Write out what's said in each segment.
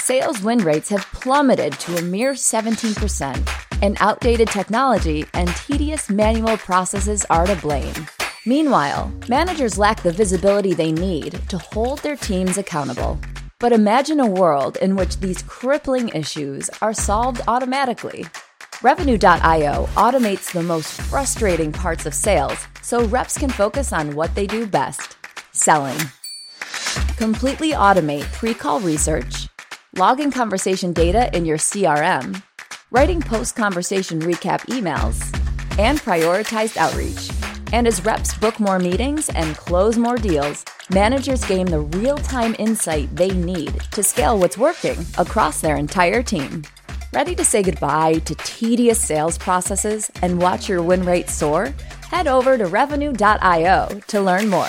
sales win rates have plummeted to a mere 17%, and outdated technology and tedious manual processes are to blame. Meanwhile, managers lack the visibility they need to hold their teams accountable. But imagine a world in which these crippling issues are solved automatically. Revenue.io automates the most frustrating parts of sales so reps can focus on what they do best: selling. Completely automate pre-call research, logging conversation data in your CRM, writing post-conversation recap emails, and prioritized outreach. And as reps book more meetings and close more deals, managers gain the real-time insight they need to scale what's working across their entire team. Ready to say goodbye to tedious sales processes and watch your win rate soar? Head over to Revenue.io to learn more.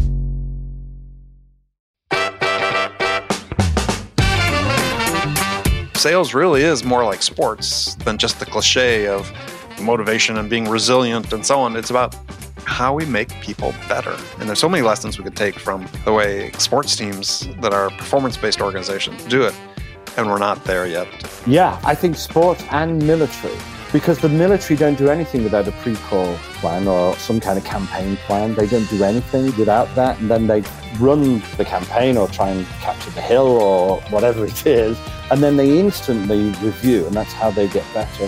Sales really is more like sports than just the cliche of motivation and being resilient and so on. It's about how we make people better. And there's so many lessons we could take from the way sports teams that are performance-based organizations do it. And we're not there yet. Yeah, I think sport and military, because the military don't do anything without a pre-call plan or some kind of campaign plan. They don't do anything without that. And then they run the campaign or try and capture the hill or whatever it is. And then they instantly review, and that's how they get better.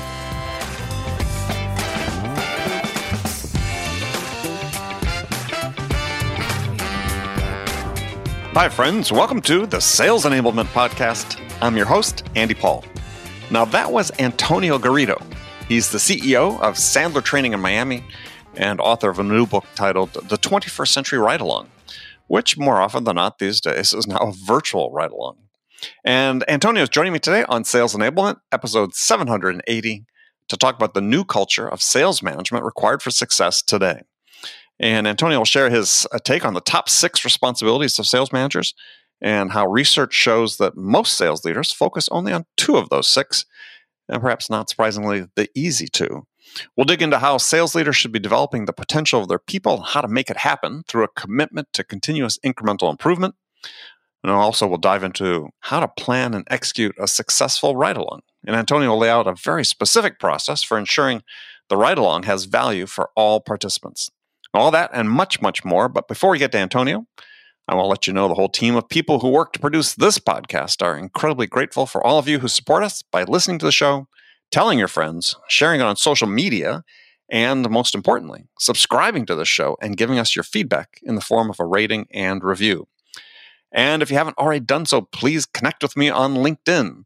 Hi, friends. Welcome to the Sales Enablement Podcast. I'm your host, Andy Paul. Now, that was Antonio Garrido. He's the CEO of Sandler Training in Miami and author of a new book titled The 21st Century Ride-Along, which more often than not these days is now a virtual ride-along. And Antonio is joining me today on Sales Enablement, episode 780, to talk about the new culture of sales management required for success today. And Antonio will share his take on the top 6 responsibilities of sales managers and how research shows that most sales leaders focus only on 2 of those 6, and perhaps not surprisingly, the easy 2. We'll dig into how sales leaders should be developing the potential of their people and how to make it happen through a commitment to continuous incremental improvement. And also we'll dive into how to plan and execute a successful ride-along. And Antonio will lay out a very specific process for ensuring the ride-along has value for all participants. All that and much, much more. But before we get to Antonio, I want to let you know the whole team of people who work to produce this podcast are incredibly grateful for all of you who support us by listening to the show, telling your friends, sharing it on social media, and most importantly, subscribing to the show and giving us your feedback in the form of a rating and review. And if you haven't already done so, please connect with me on LinkedIn.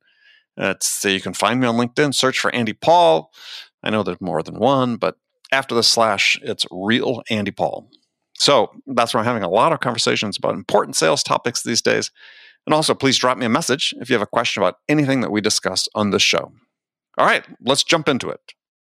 You can find me on LinkedIn, search for Andy Paul. I know there's more than one, but after the slash, it's Real Andy Paul. So that's where I'm having a lot of conversations about important sales topics these days. And also, please drop me a message if you have a question about anything that we discuss on this show. All right, let's jump into it.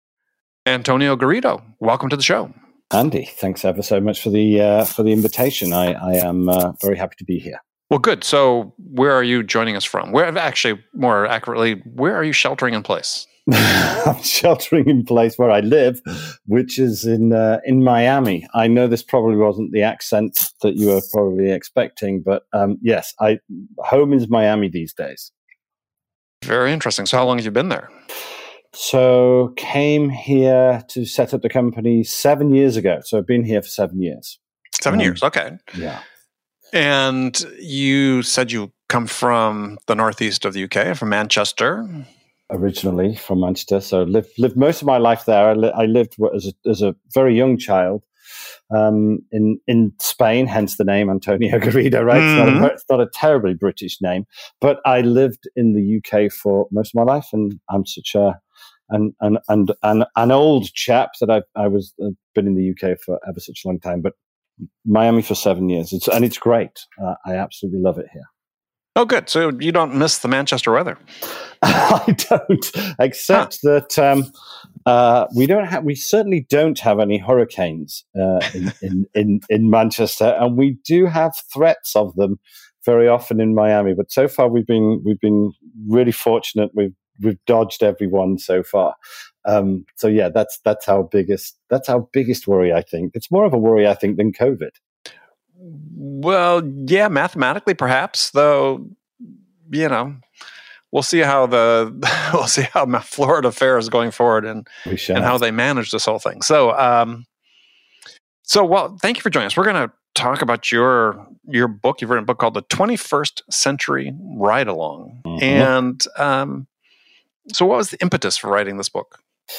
Antonio Garrido, welcome to the show. Andy, thanks ever so much for the invitation. I am very happy to be here. Well, good. So where are you joining us from? More accurately, where are you sheltering in place? I'm sheltering in place where I live, which is in Miami. I know this probably wasn't the accent that you were probably expecting, but yes, home is Miami these days. Very interesting. So how long have you been there? So came here to set up the company 7 years ago. So I've been here for 7 years. 7 years. Okay. Yeah. And you said you come from the northeast of the UK, from Manchester. Originally from Manchester, so lived most of my life there. I lived as a very young child in Spain, hence the name Antonio Garrido. Right, mm-hmm. It's not a terribly British name, but I lived in the UK for most of my life, and I'm such an old chap that I've been in the UK for ever such a long time. But Miami for 7 years, it's great. I absolutely love it here. Oh, good. So you don't miss the Manchester weather. I don't, except that we certainly don't have any hurricanes in Manchester, and we do have threats of them very often in Miami. But so far, we've been really fortunate. We've dodged everyone so far. So yeah, that's our biggest worry. I think it's more of a worry, I think, than COVID. Well, yeah, mathematically, perhaps, though, we'll see how Florida fares going forward, and how they manage this whole thing. So, well, thank you for joining us. We're going to talk about your book. You've written a book called The 21st Century Ride Along. Mm-hmm. And so what was the impetus for writing this book?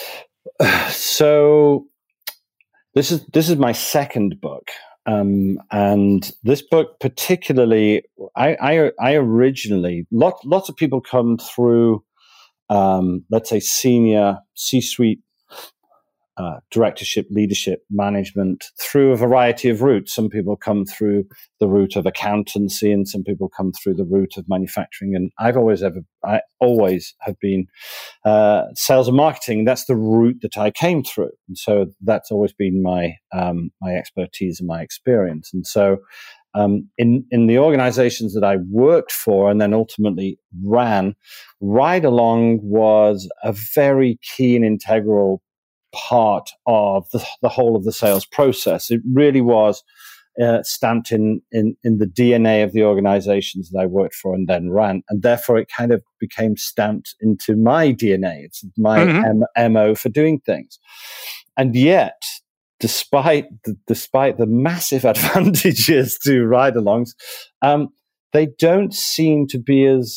So this is my second book. And this book particularly, I originally, lots of people come through, let's say, senior C-suite directorship, leadership, management through a variety of routes. Some people come through the route of accountancy, and some people come through the route of manufacturing. And I always have been sales and marketing. That's the route that I came through, and so that's always been my expertise and my experience. And so, in the organizations that I worked for and then ultimately ran, Ride Along was a very key and integral part of the whole of the sales process. It really was stamped in the DNA of the organizations that I worked for and then ran, and therefore it kind of became stamped into my DNA. It's my MO for doing things. And yet, despite the massive advantages to ride-alongs, they don't seem to be as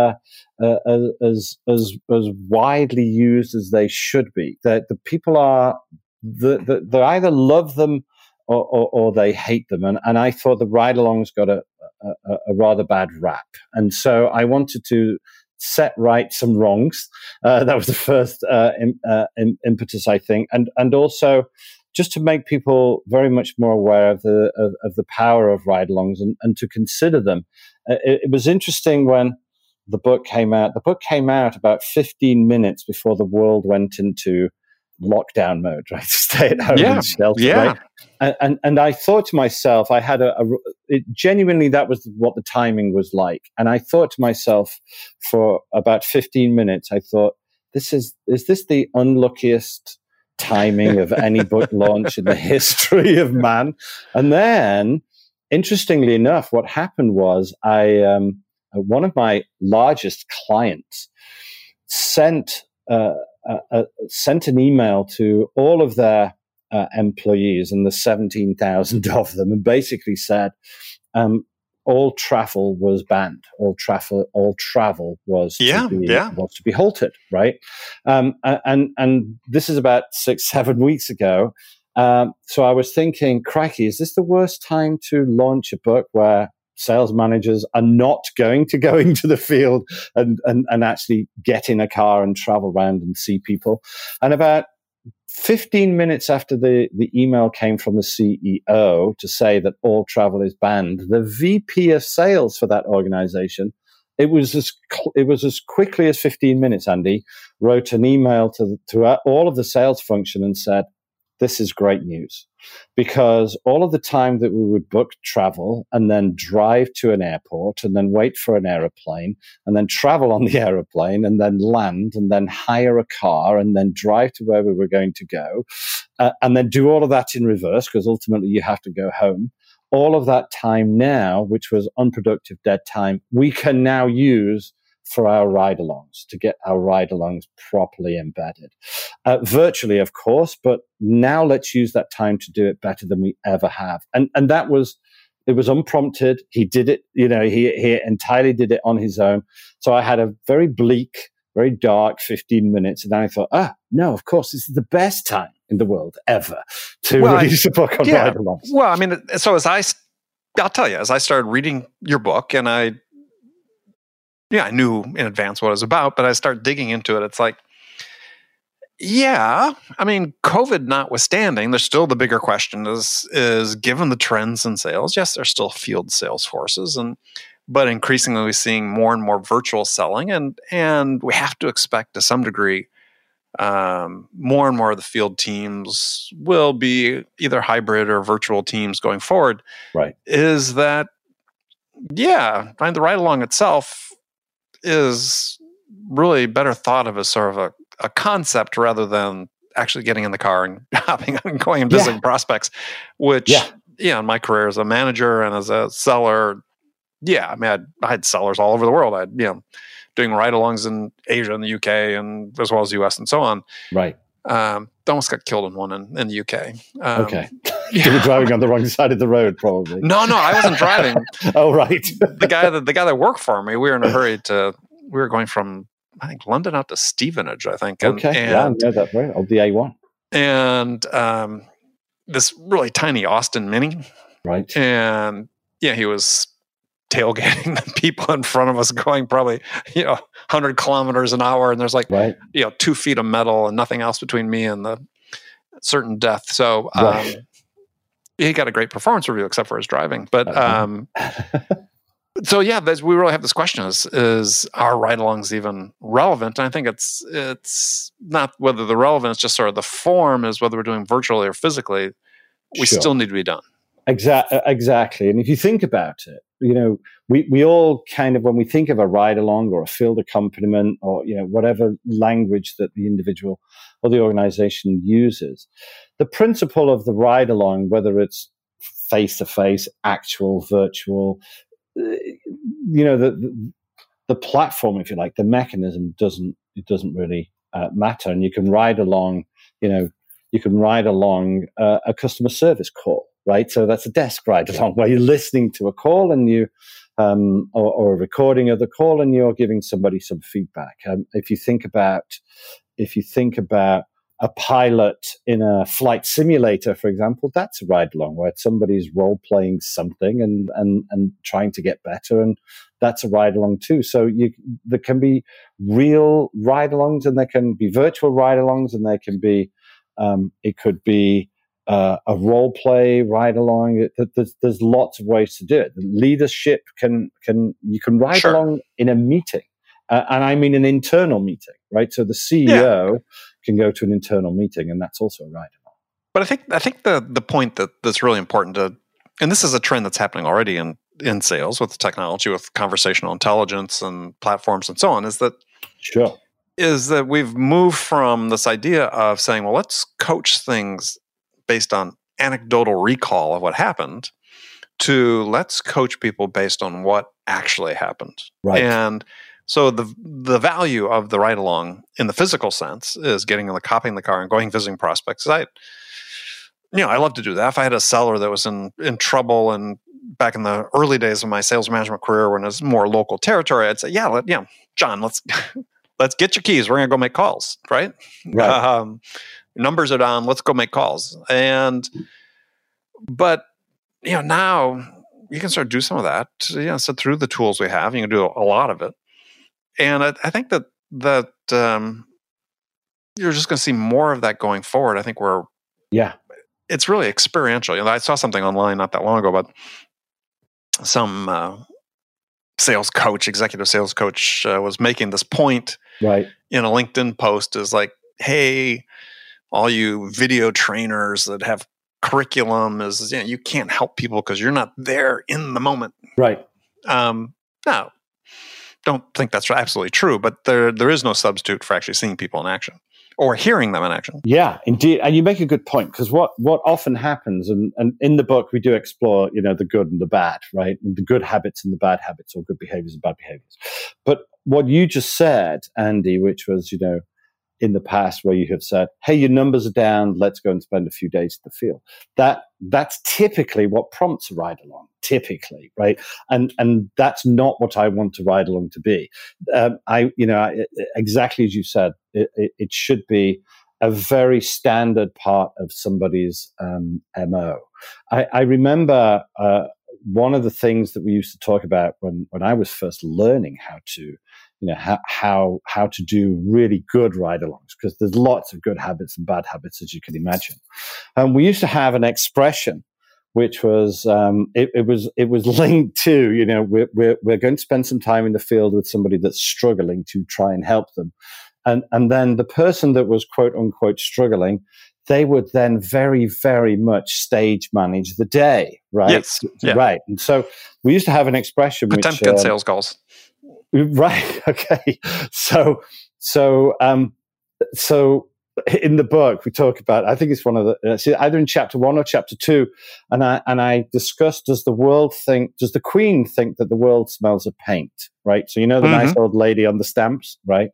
widely used as they should be. That the people are they either love them or they hate them. And I thought the ride-alongs got a rather bad rap. And so I wanted to set right some wrongs. That was the first impetus, I think, and also just to make people very much more aware of the power of ride-alongs and to consider them. It was interesting when the book came out. The book came out about 15 minutes before the world went into lockdown mode, right? Stay at home and shelter, right? And I thought to myself, I had genuinely, that was what the timing was like. And I thought to myself for about 15 minutes, I thought, is this the unluckiest timing of any book launch in the history of man? And then, interestingly enough, what happened was one of my largest clients sent an email to all of their employees, and the 17,000 of them, and basically said all travel was banned. All travel was to be halted. Right, and this is about 6-7 weeks ago. So I was thinking, crikey, is this the worst time to launch a book where sales managers are not going to go into the field and actually get in a car and travel around and see people? And about 15 minutes after the email came from the CEO to say that all travel is banned, the VP of sales for that organization, it was as quickly as 15 minutes, Andy, wrote an email to all of the sales function and said, this is great news, because all of the time that we would book travel and then drive to an airport and then wait for an aeroplane and then travel on the aeroplane and then land and then hire a car and then drive to where we were going to go and then do all of that in reverse, because ultimately you have to go home. All of that time now, which was unproductive dead time, we can now use for our ride-alongs, to get our ride-alongs properly embedded. Virtually, of course, but now let's use that time to do it better than we ever have. And it was unprompted. He did it, he entirely did it on his own. So I had a very bleak, very dark 15 minutes. And then I thought, no, of course, this is the best time in the world ever to release a book on ride-alongs. Well, I mean, so I'll tell you, as I started reading your book, and I knew in advance what it was about, but I started digging into it. It's like, I mean, COVID notwithstanding, there's still the bigger question is given the trends in sales, yes, there's still field sales forces, but increasingly we're seeing more and more virtual selling, and we have to expect to some degree more and more of the field teams will be either hybrid or virtual teams going forward. Right. Is that, the ride-along itself is really better thought of as sort of a concept rather than actually getting in the car and hopping and going and visiting prospects, which, in my career as a manager and as a seller, Yeah, I mean, I had sellers all over the world. I had, doing ride-alongs in Asia and the UK, and as well as the US and so on. Right. Almost got killed in one in the UK. Okay. You were driving on the wrong side of the road, probably. No, I wasn't driving. Oh, right. the guy that worked for me, we were in a hurry we were going from, I think, London out to Stevenage, I think. Okay. I know that very well. The A1. And this really tiny Austin Mini. Right. And he was tailgating the people in front of us going probably 100 kilometers an hour, and there's 2 feet of metal and nothing else between me and the certain death. So he got a great performance review except for his driving. But so we really have this question: is our ride-alongs even relevant? And I think it's not whether the relevance, just sort of the form, is whether we're doing virtually or physically. We still need to be done. Exactly. And if you think about it, we all kind of, when we think of a ride-along or a field accompaniment or, whatever language that the individual or the organization uses, the principle of the ride-along, whether it's face-to-face, actual, virtual, the platform, if you like, the mechanism doesn't really matter. And you can ride along, a customer service call, right? So that's a desk ride along where you're listening to a call and you, or a recording of the call, and you're giving somebody some feedback. If you think about a pilot in a flight simulator, for example, that's a ride along where somebody's role playing something and trying to get better, and that's a ride along too. So there can be real ride alongs, and there can be virtual ride alongs, and there can be it could be a role play ride along. There's lots of ways to do it. Leadership you can ride along in a meeting, and I mean an internal meeting, right? So the CEO can go to an internal meeting, and that's also a ride along. But I think the point that's really important and this is a trend that's happening already in sales with technology, with conversational intelligence and platforms and so on, is that we've moved from this idea of saying, well, let's coach things based on anecdotal recall of what happened, to let's coach people based on what actually happened. Right. And so the value of the ride along in the physical sense is getting in the copying the car and going visiting prospects. I love to do that. If I had a seller that was in trouble, and back in the early days of my sales management career when it was more local territory, I'd say, John, let's get your keys. We're going to go make calls, right? Numbers are down. Let's go make calls. But now you can start to do some of that. So through the tools we have, you can do a lot of it. And I think that you're just going to see more of that going forward. I think it's really experiential. I saw something online not that long ago about some executive sales coach was making this point in a LinkedIn post, is like, hey, all you video trainers that have curriculum, is you can't help people because you're not there in the moment. Right. No, don't think that's absolutely true, but there is no substitute for actually seeing people in action or hearing them in action. Yeah, indeed. And you make a good point, because what often happens, and in the book we do explore, the good and the bad, right? And the good habits and the bad habits, or good behaviors and bad behaviors. But what you just said, Andy, which was, in the past where you have said, hey, your numbers are down, let's go and spend a few days in the field. That's typically what prompts a ride along, typically, right? And that's not what I want to ride along to be. Exactly as you said, it should be a very standard part of somebody's MO. I remember one of the things that we used to talk about when I was first learning how to how to do really good ride-alongs, because there's lots of good habits and bad habits, as you can imagine. We used to have an expression which was it was linked to we're going to spend some time in the field with somebody that's struggling to try and help them, and then the person that was quote unquote struggling, they would then very, very much stage manage the day, right? Yes. Yeah. Right. And so we used to have an expression Potemkin sales calls. Right. Okay. So in the book, we talk about, I think it's one of the, either in chapter 1 or chapter 2, and I discuss, does the Queen think that the world smells of paint, right? So, the nice old lady on the stamps, right?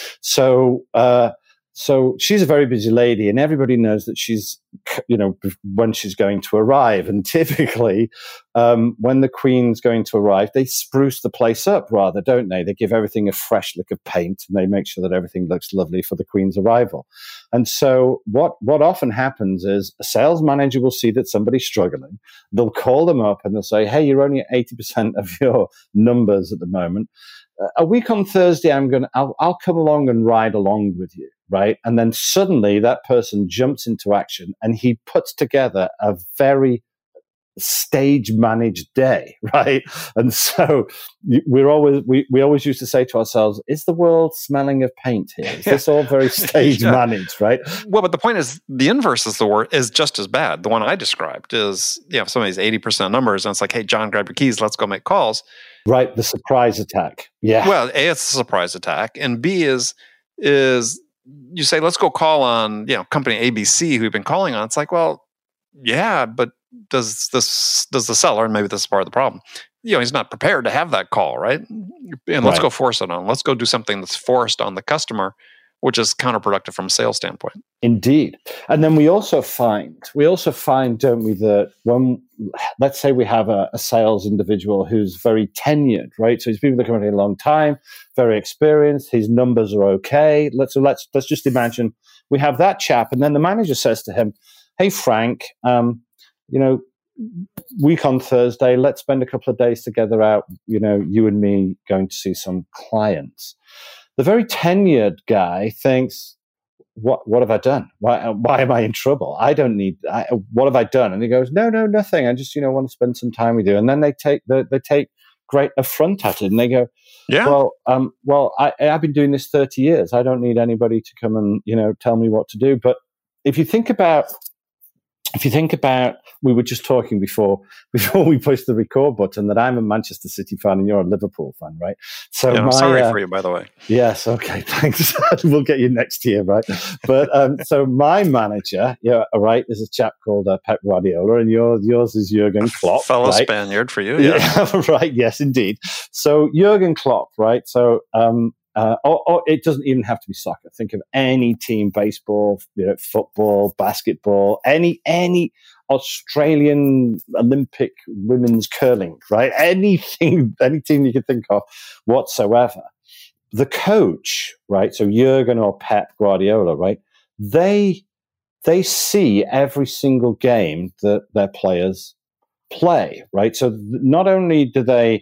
So she's a very busy lady, and everybody knows that she's, when she's going to arrive. And typically, when the Queen's going to arrive, they spruce the place up rather, don't they? They give everything a fresh lick of paint, and they make sure that everything looks lovely for the Queen's arrival. And so what often happens is a sales manager will see that somebody's struggling. They'll call them up and they'll say, hey, you're only at 80% of your numbers at the moment. A week on Thursday, I'll come along and ride along with you. Right. And then suddenly that person jumps into action and he puts together a very stage managed day. Right. And so we always used to say to ourselves, is the world smelling of paint here? Is this all very stage managed? Right. Well, but the point is the inverse is just as bad. The one I described is, somebody's 80% numbers and it's like, hey, John, grab your keys. Let's go make calls. Right. The surprise attack. Yeah. Well, A, it's a surprise attack. And B is you say, let's go call on, company ABC who we've been calling on. It's like, well, yeah, but does the seller, and maybe this is part of the problem, he's not prepared to have that call, right? And let's go force it on. Let's go do something that's forced on the customer, which is counterproductive from a sales standpoint. Indeed. And then we also find, don't we, that when, let's say we have a sales individual who's very tenured, right? So he's been with the company a long time, very experienced, his numbers are okay. Let's just imagine we have that chap, and then the manager says to him, hey, Frank, week on Thursday, let's spend a couple of days together out, you and me going to see some clients. The very tenured guy thinks, what have I done? Why am I in trouble? What have I done? And he goes, no, nothing. I just, want to spend some time with you. And then they take great affront at it, and they go, yeah, well, I've been doing this 30 years. I don't need anybody to come and, tell me what to do. But if you think about, we were just talking before we pushed the record button that I'm a Manchester City fan and you're a Liverpool fan, right? So I'm sorry for you, by the way. Yes, okay, thanks. We'll get you next year, right? But so my manager, right, is a chap called Pep Guardiola, and yours is Jurgen Klopp, fellow right? Spaniard for you, yeah. Right, yes, indeed. So Jurgen Klopp, right? So or it doesn't even have to be soccer. Think of any team: baseball, football, basketball, any Australian Olympic women's curling, right? Any team you can think of whatsoever. The coach, right? So Jurgen or Pep Guardiola, right? They see every single game that their players play, right? So not only do they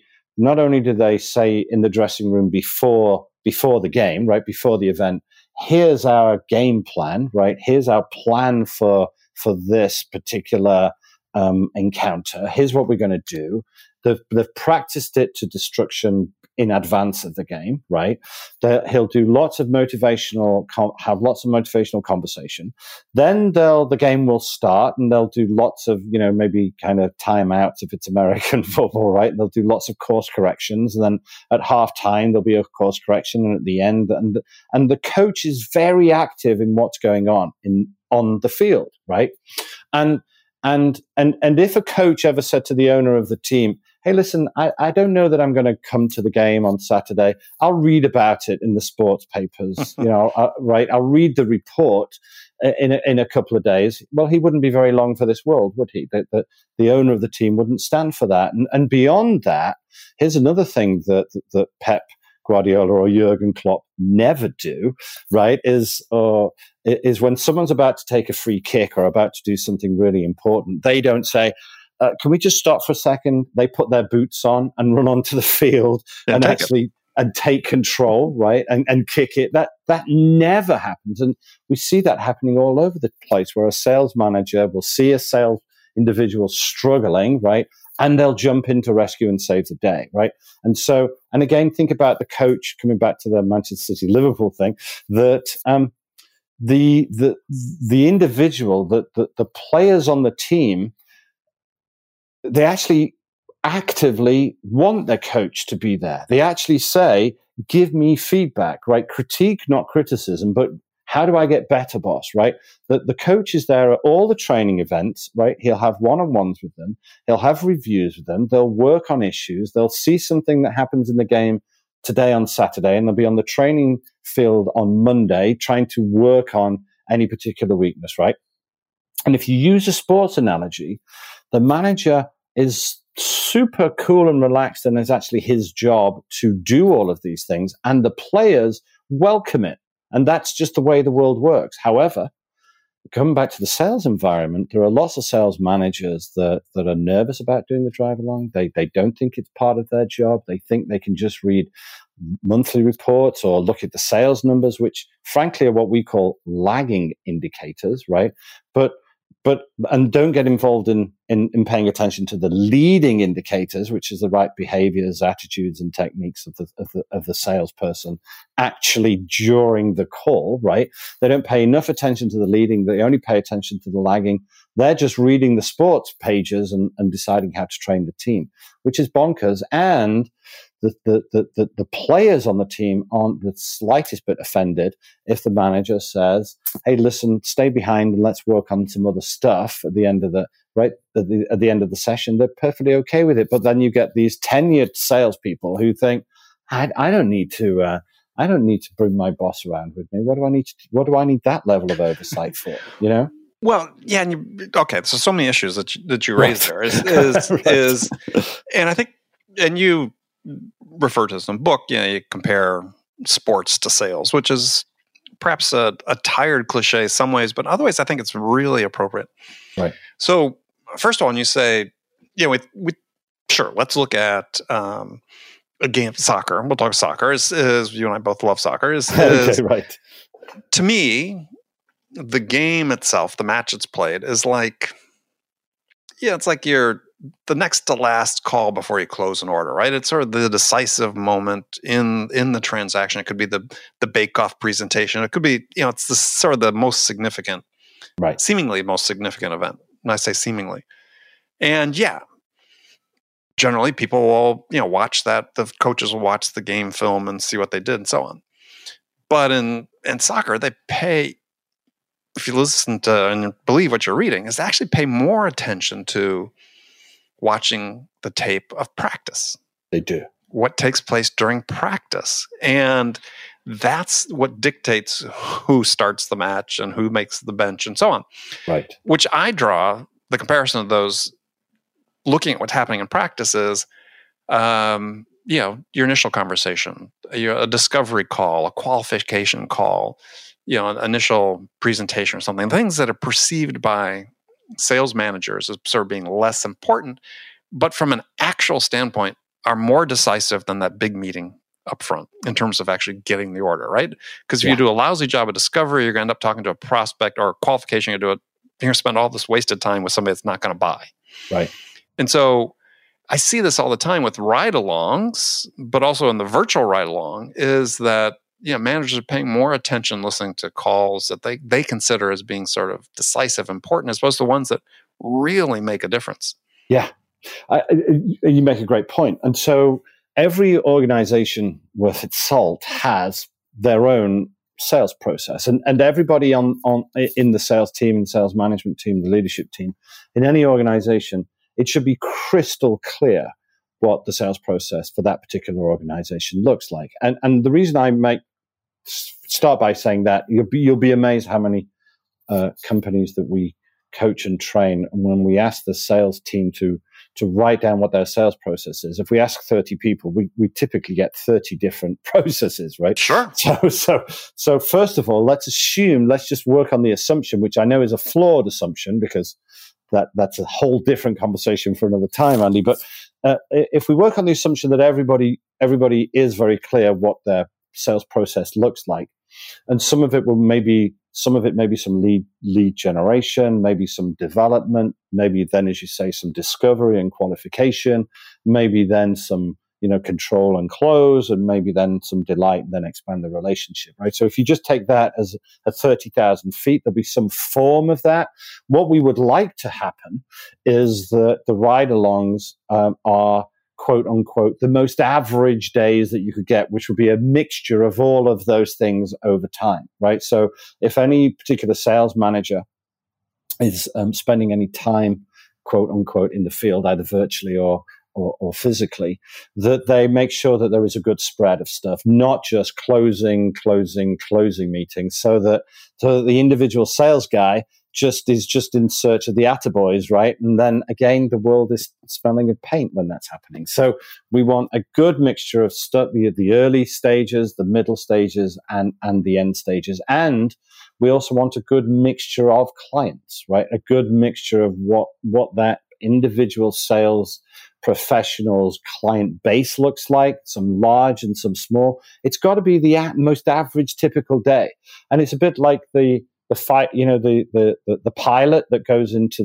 say in the dressing room before the game, right, before the event, here's our game plan, right? Here's our plan for this particular encounter. Here's what we're going to do. They've practiced it to destruction in advance of the game, right? He'll do lots of motivational conversation. Then the game will start, and they'll do lots of, maybe kind of timeouts if it's American football, right? They'll do lots of course corrections, and then at halftime there'll be a course correction, and at the end, and the coach is very active in what's going on the field, right? And if a coach ever said to the owner of the team, hey, listen, I don't know that I'm going to come to the game on Saturday. I'll read about it in the sports papers, right? I'll read the report in a couple of days. Well, he wouldn't be very long for this world, would he? The owner of the team wouldn't stand for that. And beyond that, here's another thing that Pep Guardiola or Jurgen Klopp never do, right, is when someone's about to take a free kick or about to do something really important, they don't say, can we just stop for a second? They put their boots on and run onto the field and take control, right, and kick it. That never happens. And we see that happening all over the place, where a sales manager will see a sales individual struggling, right, and they'll jump in to rescue and save the day, right? And so, and again, think about the coach, coming back to the Manchester City Liverpool thing, that the individual, the players on the team, they actually actively want their coach to be there. They actually say, give me feedback, right? Critique, not criticism, but How do I get better, boss? Right? The coach is there at all the training events, right? He'll have one-on-ones with them. He'll have reviews with them. They'll work on issues. They'll see something that happens in the game today on Saturday, and they'll be on the training field on Monday trying to work on any particular weakness, right? And if you use a sports analogy, the manager is super cool and relaxed, and it's actually his job to do all of these things, and the players welcome it. And that's just the way the world works. However, coming back to the sales environment, there are lots of sales managers that are nervous about doing the drive along. They don't think it's part of their job. They think they can just read monthly reports or look at the sales numbers, which frankly are what we call lagging indicators, right? And don't get involved in paying attention to the leading indicators, which is the right behaviors, attitudes, and techniques of the salesperson actually during the call, right? They don't pay enough attention to the leading. They only pay attention to the lagging. They're just reading the sports pages and deciding how to train the team, which is bonkers. And the players on the team aren't the slightest bit offended if the manager says, "Hey, listen, stay behind and let's work on some other stuff at the end of the end of the session." They're perfectly okay with it. But then you get these tenured salespeople who think, "I don't need to bring my boss around with me. What do I need that level of oversight for?" You know. Well, yeah, so many issues that you raised there is, and I think, and you refer to some book, you compare sports to sales, which is perhaps a tired cliche in some ways, but in other ways, I think it's really appropriate. Right. So, first of all, when you say, we sure, let's look at a game of soccer. We'll talk soccer. Is you and I both love soccer. Is okay, right? To me, the game itself, the match it's played, is like, it's like you're the next to last call before you close an order, right? It's sort of the decisive moment in the transaction. It could be the bake-off presentation. It could be, it's the sort of the most significant, right? Seemingly most significant event. And I say seemingly. And generally people will, watch that. The coaches will watch the game film and see what they did and so on. But in soccer, they pay, if you listen to and believe what you're reading, is to actually pay more attention to watching the tape of practice. They do. What takes place during practice. And that's what dictates who starts the match and who makes the bench and so on. Right. Which I draw the comparison of those looking at what's happening in practice is, your initial conversation, a discovery call, a qualification call, an initial presentation or something, things that are perceived by sales managers as sort of being less important, but from an actual standpoint are more decisive than that big meeting up front in terms of actually getting the order, right? Because if you do a lousy job of discovery, you're going to end up talking to a prospect or a qualification, you're going to spend all this wasted time with somebody that's not going to buy. Right. And so I see this all the time with ride-alongs, but also in the virtual ride-along, is that managers are paying more attention listening to calls that they consider as being sort of decisive, important, as opposed to ones that really make a difference. Yeah. You make a great point. And so every organization worth its salt has their own sales process. And everybody in the sales team, and sales management team, the leadership team, in any organization, it should be crystal clear what the sales process for that particular organization looks like. And the reason I start by saying that, you'll be amazed how many companies that we coach and train, and when we ask the sales team to write down what their sales process is, if we ask 30 people, we typically get 30 different processes, right? Sure. So first of all, let's just work on the assumption, which I know is a flawed assumption, because that's a whole different conversation for another time, Andy. But if we work on the assumption that everybody is very clear what their sales process looks like, and some of it may be some lead generation, maybe some development, maybe then, as you say, some discovery and qualification, maybe then some control and close, and maybe then some delight, and then expand the relationship, right? So if you just take that as at 30,000 feet, there'll be some form of that. What we would like to happen is that the ride-alongs are quote unquote, the most average days that you could get, which would be a mixture of all of those things over time, right? So if any particular sales manager is spending any time, quote unquote, in the field, either virtually or physically, that they make sure that there is a good spread of stuff, not just closing meetings, so that the individual sales guy is just in search of the attaboys, right? And then again, the world is smelling of paint when that's happening. So we want a good mixture of stuff, the early stages, the middle stages, and the end stages. And we also want a good mixture of clients, right? A good mixture of what that individual sales professional's client base looks like, some large and some small. It's got to be the most average typical day. And it's a bit like the fight, the pilot that goes into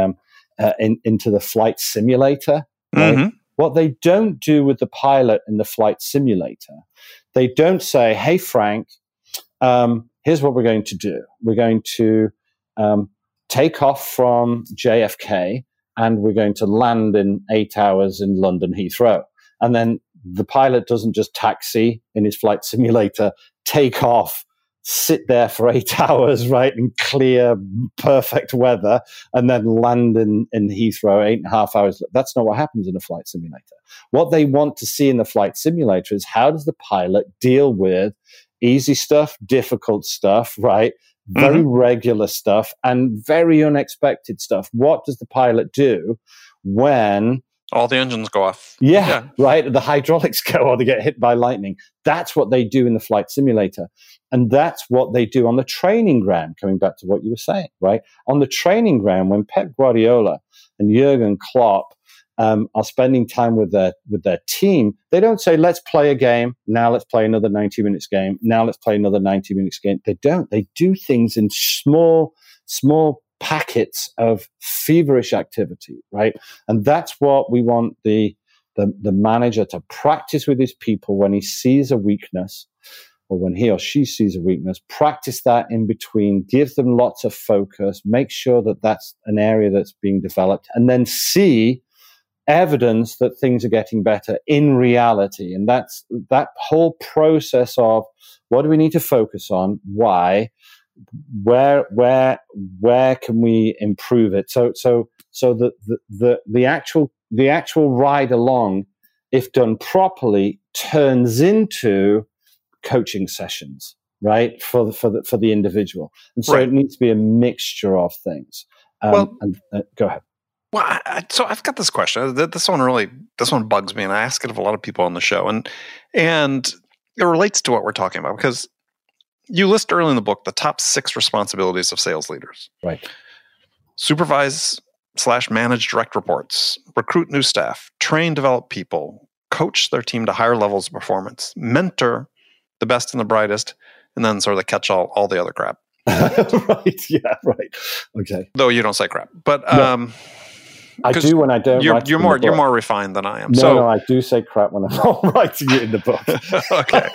the flight simulator. Right? Mm-hmm. What they don't do with the pilot in the flight simulator, they don't say, "Hey, Frank, here's what we're going to do. We're going to take off from JFK and we're going to land in 8 hours in London Heathrow." And then the pilot doesn't just taxi in his flight simulator, take off, sit there for 8 hours, right, in clear, perfect weather, and then land in Heathrow 8.5 hours. That's not what happens in a flight simulator. What they want to see in the flight simulator is, how does the pilot deal with easy stuff, difficult stuff, right? Very regular stuff and very unexpected stuff. What does the pilot do when all the engines go off? Yeah, right. The hydraulics go, or they get hit by lightning. That's what they do in the flight simulator. And that's what they do on the training ground, coming back to what you were saying, right? On the training ground, when Pep Guardiola and Jurgen Klopp are spending time with their team, they don't say, "Let's play a game. Now let's play another 90 minutes game. Now let's play another 90 minutes game." They don't. They do things in small packets of feverish activity, right? And that's what we want the manager to practice with his people when he sees a weakness, or when he or she sees a weakness. Practice that in between, give them lots of focus, make sure that that's an area that's being developed, and then see evidence that things are getting better in reality. And that's that whole process of, what do we need to focus on? Why? Where can we improve it? So the actual ride along, if done properly, turns into coaching sessions, right? For the individual. And so It needs to be a mixture of things. Go ahead. Well, so I've got this question. This one bugs me, and I ask it of a lot of people on the show, and it relates to what we're talking about, because you list early in the book the top 6 responsibilities of sales leaders. Right. Supervise/manage direct reports, recruit new staff, train, develop people, coach their team to higher levels of performance, mentor the best and the brightest, and then sort of catch all the other crap. Right. Yeah. Right. Okay. Though you don't say crap, but no. I do when I don't. You're more refined than I am. No, I do say crap when I'm not writing it in the book. Okay.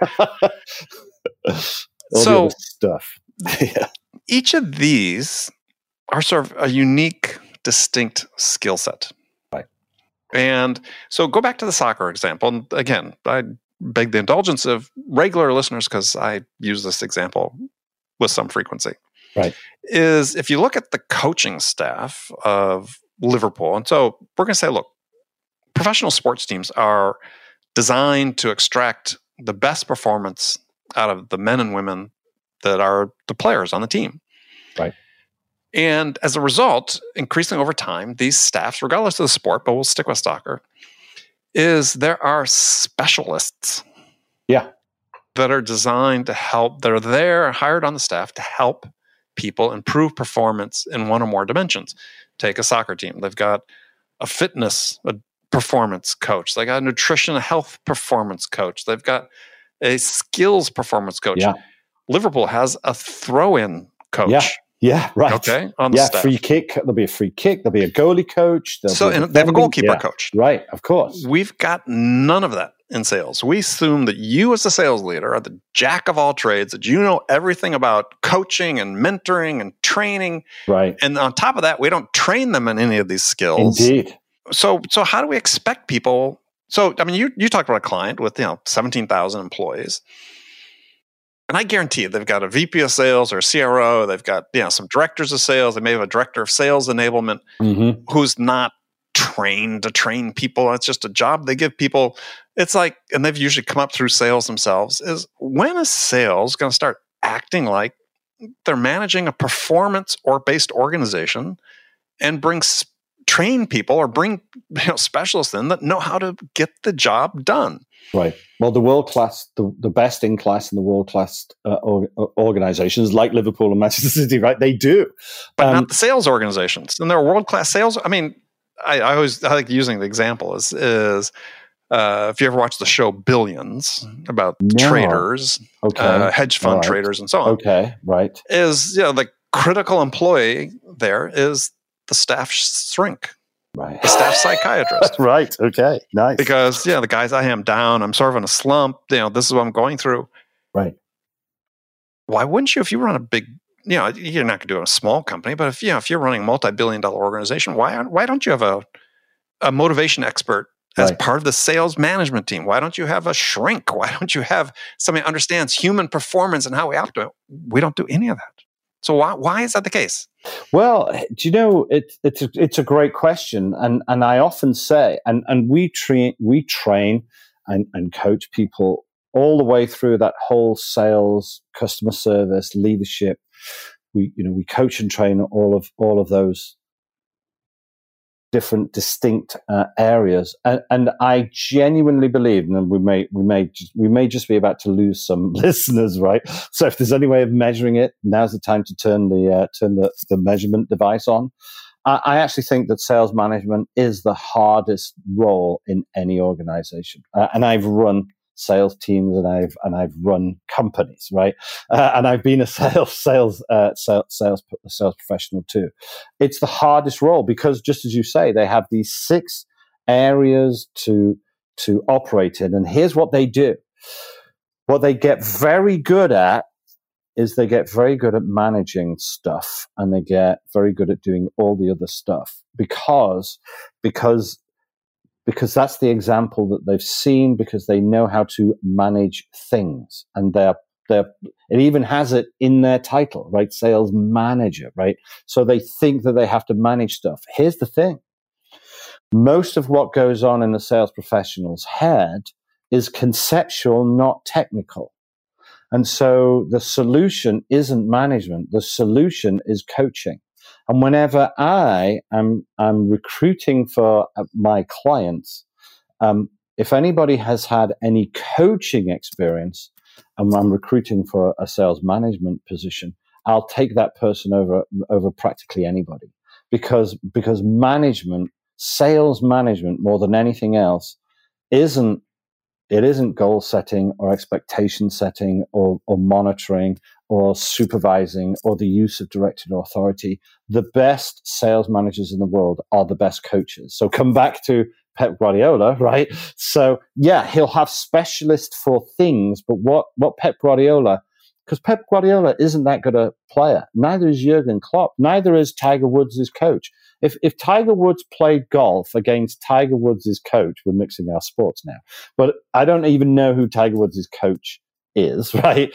All the other stuff. Yeah. Each of these are sort of a unique, distinct skill set. Right. And so go back to the soccer example. And again, I beg the indulgence of regular listeners, because I use this example with some frequency. Right. Is if you look at the coaching staff of Liverpool, and so we're going to say, look, professional sports teams are designed to extract the best performance out of the men and women that are the players on the team. Right. And as a result, increasingly over time, these staffs, regardless of the sport, but we'll stick with soccer, is there are specialists. Yeah. That are designed to help, that are there, hired on the staff to help people improve performance in one or more dimensions. Take a soccer team. They've got a performance coach. They got a nutrition and health performance coach. They've got a skills performance coach. Yeah. Liverpool has a throw-in coach. Yeah. Yeah, right. Okay, on the staff. Free kick. There'll be a free kick. There'll be a goalie coach. They have a goalkeeper coach. Right, of course. We've got none of that in sales. We assume that you as a sales leader are the jack of all trades, that you know everything about coaching and mentoring and training. Right. And on top of that, we don't train them in any of these skills. Indeed. So how do we expect people So, I mean, you talked about a client with 17,000 employees, and I guarantee you they've got a VP of sales or a CRO. They've got some directors of sales. They may have a director of sales enablement who's not trained to train people. It's just a job they give people. It's like, and they've usually come up through sales themselves. Is when is sales going to start acting like they're managing a performance or based organization and train people or bring specialists in that know how to get the job done? Right. Well, the world class, the best in class and the world class organizations like Liverpool and Manchester City, right? They do, but not the sales organizations. And they're world class sales. I mean, I like using the example is if you ever watch the show Billions about traders, hedge fund traders, and so on. Okay, right. Is the critical employee there is the staff shrink. Right. The staff psychiatrist. Right. Okay. Nice. Because the guys, I am down. I'm sort of in a slump. This is what I'm going through. Right. Why wouldn't you, if you run a big, you're not going to do it in a small company, but if you're running a multi-billion-dollar organization, why don't you have a motivation expert as part of the sales management team? Why don't you have a shrink? Why don't you have somebody who understands human performance and how we act? We don't do any of that. So why is that the case? Well, do you know, it's a great question, and I often say, and we train and coach people all the way through that whole sales, customer service, leadership. We coach and train all of those different distinct areas, and I genuinely believe, and we may just be about to lose some listeners, right? So if there's any way of measuring it, now's the time to turn the measurement device on. I actually think that sales management is the hardest role in any organization, and I've run sales teams and I've run companies, right? And I've been a sales professional too. It's the hardest role because, just as you say, they have these 6 areas to operate in, and here's what they do. What they get very good at is they get very good at managing stuff, and they get very good at doing all the other stuff because that's the example that they've seen, because they know how to manage things, and it even has it in their title, right? Sales manager, right? So they think that they have to manage stuff. Here's the thing. Most of what goes on in the sales professional's head is conceptual, not technical. And so the solution isn't management. The solution is coaching. And whenever I am recruiting for my clients, if anybody has had any coaching experience and I'm recruiting for a sales management position, I'll take that person over practically anybody, because management, sales management, more than anything else, isn't goal setting or expectation setting or monitoring or supervising or the use of directed authority. The best sales managers in the world are the best coaches. So come back to Pep Guardiola, right? So yeah, he'll have specialists for things, but what Pep Guardiola, because Pep Guardiola isn't that good a player. Neither is Jurgen Klopp. Neither is Tiger Woods' coach. If Tiger Woods played golf against Tiger Woods' coach, we're mixing our sports now, but I don't even know who Tiger Woods' coach is, right?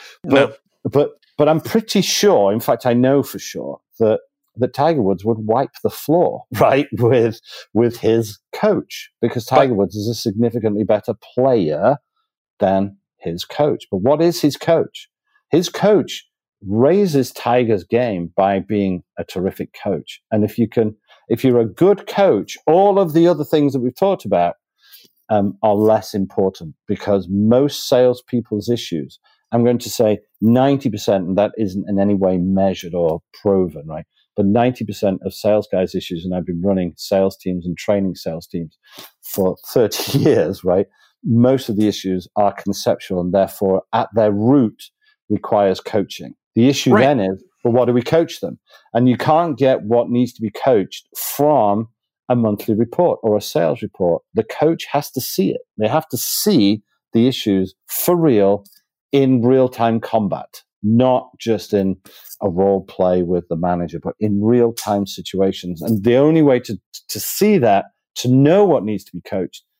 But I'm pretty sure, in fact, I know for sure that Tiger Woods would wipe the floor, right, with his coach, because Tiger Woods is a significantly better player than his coach. But what is his coach? His coach raises Tiger's game by being a terrific coach. And if you're a good coach, all of the other things that we've talked about are less important, because most salespeople's issues, I'm going to say 90%, and that isn't in any way measured or proven, right? But 90% of sales guys' issues, and I've been running sales teams and training sales teams for 30 years, right? Most of the issues are conceptual, and therefore at their root requires coaching. The issue then is, well, what do we coach them? And you can't get what needs to be coached from a monthly report or a sales report. The coach has to see it. They have to see the issues for real in real-time combat, not just in a role play with the manager, but in real-time situations. And the only way to see that, to know what needs to be coached,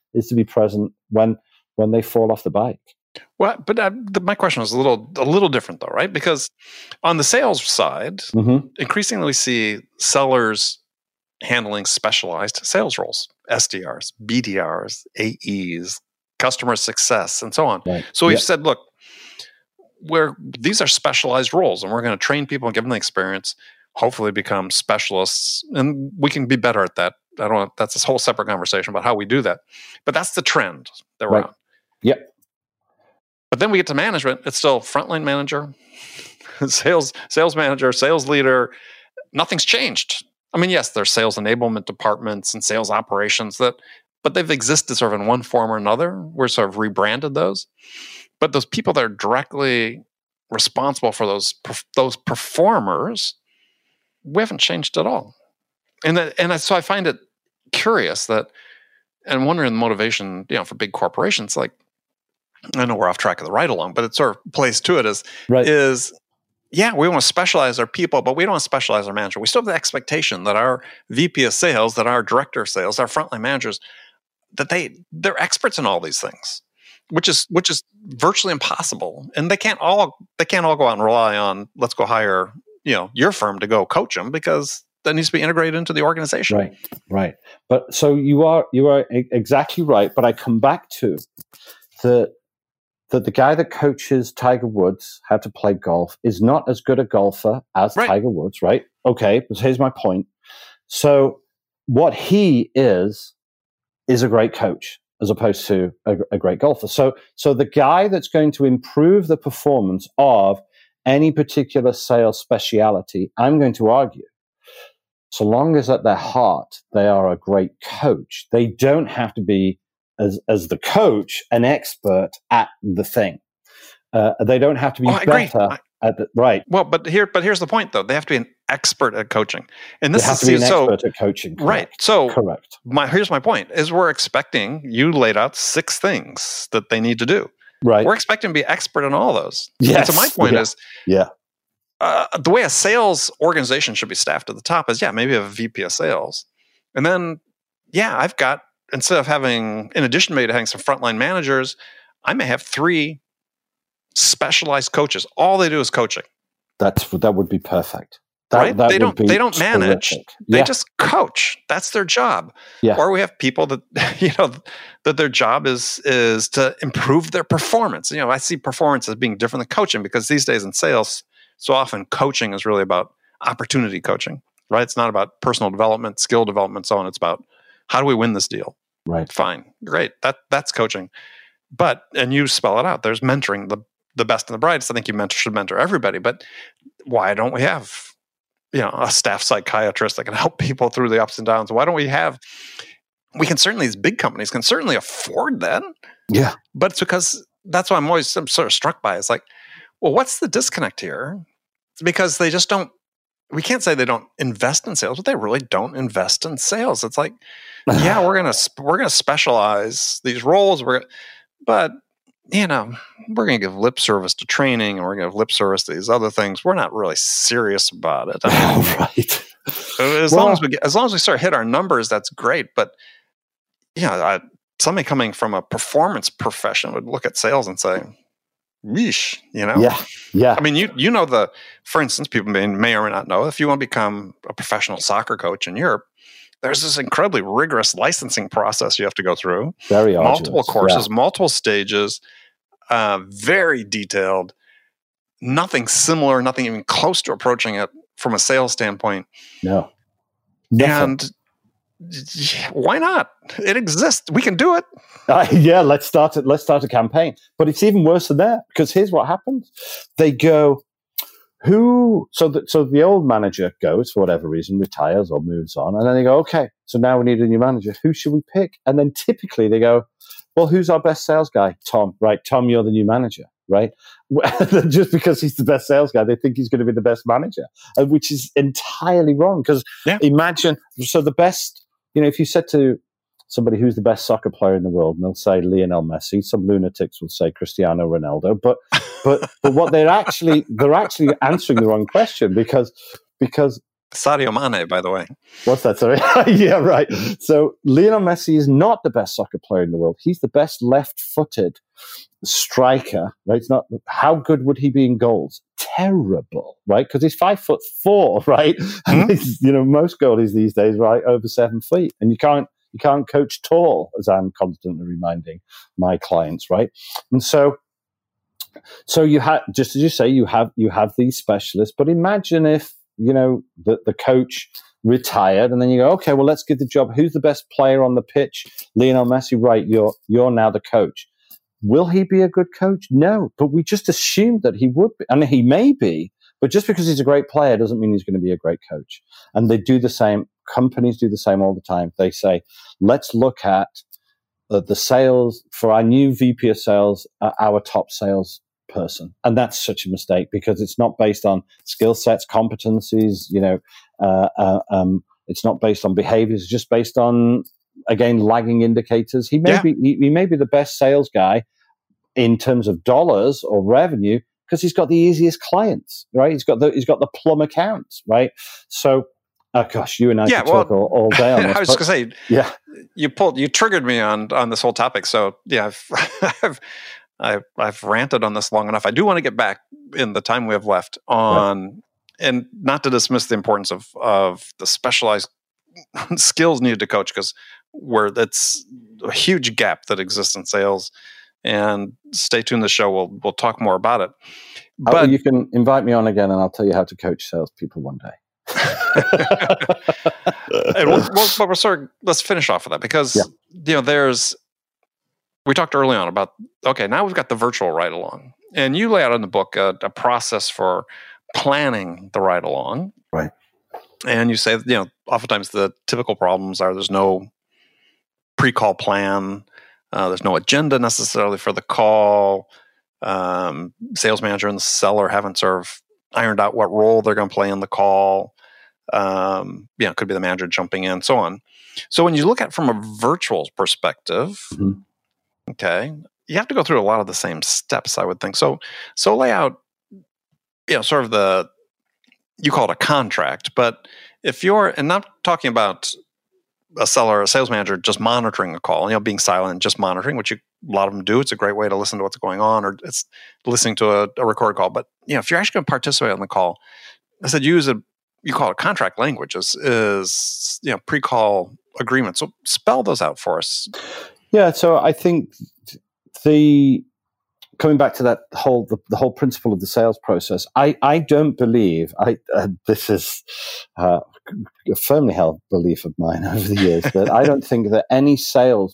is to be present when they fall off the bike. Well, but my question was a little different, though, right? Because on the sales side, increasingly we see sellers handling specialized sales roles, SDRs, BDRs, AEs, customer success, and so on. Right. So we've said, look, these are specialized roles, and we're going to train people and give them the experience, hopefully become specialists, and we can be better at that. That's this whole separate conversation about how we do that. But that's the trend that we're on. Yep. But then we get to management. It's still frontline manager, sales manager, sales leader. Nothing's changed. I mean, yes, there's sales enablement departments and sales operations but they've existed sort of in one form or another. We're sort of rebranded those. But those people that are directly responsible for those performers, we haven't changed at all. So I find it curious that, and wondering the motivation, for big corporations, like, I know we're off track of the ride along, but it sort of plays to it we want to specialize our people, but we don't want to specialize our manager. We still have the expectation that our VP of sales, that our director of sales, our frontline managers, that they're experts in all these things, which is virtually impossible. And they can't all go out and rely on, let's go hire, your firm to go coach them, because that needs to be integrated into the organization. Right. But so you are exactly right. But I come back to that the guy that coaches Tiger Woods how to play golf is not as good a golfer as Tiger Woods, right? Okay, but here's my point. So what he is a great coach as opposed to a great golfer. So the guy that's going to improve the performance of any particular sales speciality, I'm going to argue, so long as at their heart they are a great coach, they don't have to be, as the coach, an expert at the thing. They don't have to be better at the right. Well, but here's the point, though. They have to be an expert at coaching, and this they have to be an expert at coaching. Correct. Right. So correct. Here's my point: is we're expecting, you laid out 6 things that they need to do. Right. We're expecting to be expert in all of those. Yes. And so my point is, the way a sales organization should be staffed at the top is, maybe a VP of sales, and then I've got, instead of having, in addition to having some frontline managers, I may have 3 specialized coaches. All they do is coaching. That would be perfect. Right? They don't manage. Terrific. They just coach. That's their job. Yeah. Or we have people that that their job is to improve their performance. I see performance as being different than coaching, because these days in sales, so often coaching is really about opportunity coaching. Right? It's not about personal development, skill development, so on. It's about, how do we win this deal? Right. Fine. Great. That's coaching. But, and you spell it out, there's mentoring, the best and the brightest. I think you should mentor everybody. But why don't we have, a staff psychiatrist that can help people through the ups and downs? Why don't we have, these big companies can certainly afford that. Yeah. But it's because, that's why I'm sort of struck by it. It's like, well, what's the disconnect here? It's because they just don't, we can't say they don't invest in sales, but they really don't invest in sales. It's like, we're gonna specialize these roles. But we're gonna give lip service to training, and we're gonna give lip service to these other things. We're not really serious about it. Right. As long as we start hit our numbers, that's great. But somebody coming from a performance profession would look at sales and say, "Yeesh," Yeah. I mean, for instance, people may or may not know, if you want to become a professional soccer coach in Europe, there's this incredibly rigorous licensing process you have to go through. Very arduous. Multiple courses, multiple stages, very detailed. Nothing similar, nothing even close to approaching it from a sales standpoint. No. And why not? It exists. We can do it. Let's start a campaign. But it's even worse than that, because here's what happens. They go, so the old manager goes, for whatever reason, retires or moves on, and then they go, okay, so now we need a new manager. Who should we pick? And then typically they go, well, who's our best sales guy? Tom. Right, Tom, you're the new manager, right? Just because he's the best sales guy, they think he's going to be the best manager, which is entirely wrong. Because imagine, so the best, if you said to somebody who's the best soccer player in the world, and they'll say Lionel Messi, some lunatics will say Cristiano Ronaldo, but what they're actually answering the wrong question, because Sadio Mane, by the way. What's that? Sorry. Yeah, right. So Lionel Messi is not the best soccer player in the world. He's the best left-footed striker, right? It's not. How good would he be in goals? Terrible, right? Because he's 5'4", right? And most goalies these days, right, over 7 feet, and you can't coach tall, as I'm constantly reminding my clients, right? And so you have, just as you say, you have these specialists, but imagine if the coach retired, and then you go, okay, well, let's give the job. Who's the best player on the pitch? Lionel Messi, right? You're now the coach. Will he be a good coach? No, but we just assumed that he would be, and he may be. But just because he's a great player doesn't mean he's going to be a great coach. And they do the same. Companies do the same all the time. They say, let's look at the sales for our new VP of sales, our top sales person. And that's such a mistake because it's not based on skill sets, competencies, it's not based on behaviors, it's just based on, again, lagging indicators. He may be the best sales guy in terms of dollars or revenue because he's got the easiest clients, right? He's got the plum accounts, right? So, gosh, you and I could talk all day on this. I was just going to say, you triggered me on this whole topic. So yeah, I've ranted on this long enough. I do want to get back in the time we have left on, and not to dismiss the importance of the specialized skills needed to coach, because that's a huge gap that exists in sales. And stay tuned. The show we'll talk more about it. But you can invite me on again, and I'll tell you how to coach salespeople one day. And let's finish off with that, because we talked early on about, okay, now we've got the virtual ride along, and you lay out in the book a process for planning the ride along, right? And you say, oftentimes the typical problems are there's no pre-call plan, there's no agenda necessarily for the call. Sales manager and the seller haven't sort of ironed out what role they're going to play in the call. It could be the manager jumping in, so on. So when you look at it from a virtual perspective, okay, you have to go through a lot of the same steps, I would think. So lay out, sort of you call it a contract, but if you're, and not talking about a seller or a sales manager just monitoring a call, being silent and just monitoring, which a lot of them do. It's a great way to listen to what's going on, or it's listening to a recorded call. But if you're actually going to participate on the call, I said you call it contract language is pre-call agreement. So spell those out for us. Yeah, so I think coming back to that the whole principle of the sales process, I don't believe this is a firmly held belief of mine over the years that I don't think that any sales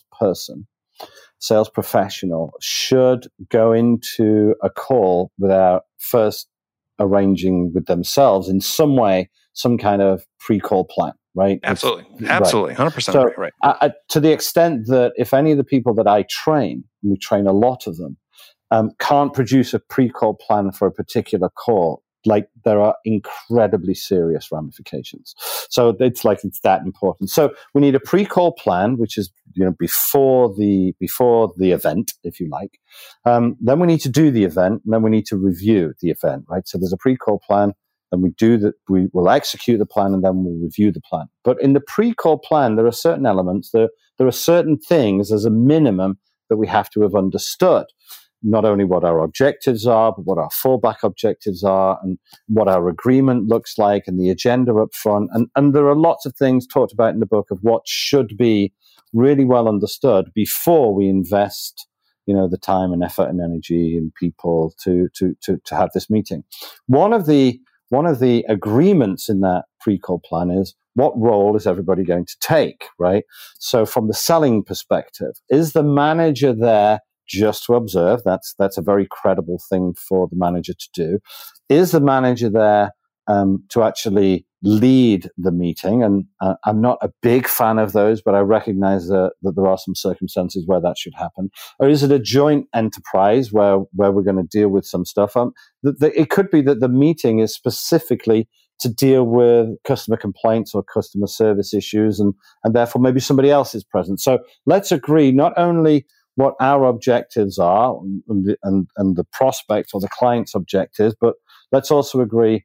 professional should go into a call without first arranging with themselves in some way some kind of pre-call plan. Right? Absolutely. 100% right. To the extent that if any of the people that I train, and we train a lot of them, can't produce a pre-call plan for a particular call, like there are incredibly serious ramifications. So it's that important. So we need a pre-call plan, which is before the event, if you like. Then we need to do the event, and then we need to review the event. Right? So there's a pre-call plan. And we will execute the plan, and then we'll review the plan. But in the pre-call plan, there are certain elements, there are certain things as a minimum that we have to have understood. Not only what our objectives are, but what our fallback objectives are, and what our agreement looks like, and the agenda up front. And there are lots of things talked about in the book of what should be really well understood before we invest the time and effort and energy and people to have this meeting. One of the agreements in that pre-call plan is what role is everybody going to take, right? So from the selling perspective, is the manager there just to observe? That's a very credible thing for the manager to do. Is the manager there to actually lead the meeting? And I'm not a big fan of those, but I recognize that there are some circumstances where that should happen. Or is it a joint enterprise where we're going to deal with some stuff? It could be that the meeting is specifically to deal with customer complaints or customer service issues, and therefore maybe somebody else is present. So let's agree not only what our objectives are and the prospect or the client's objectives, but let's also agree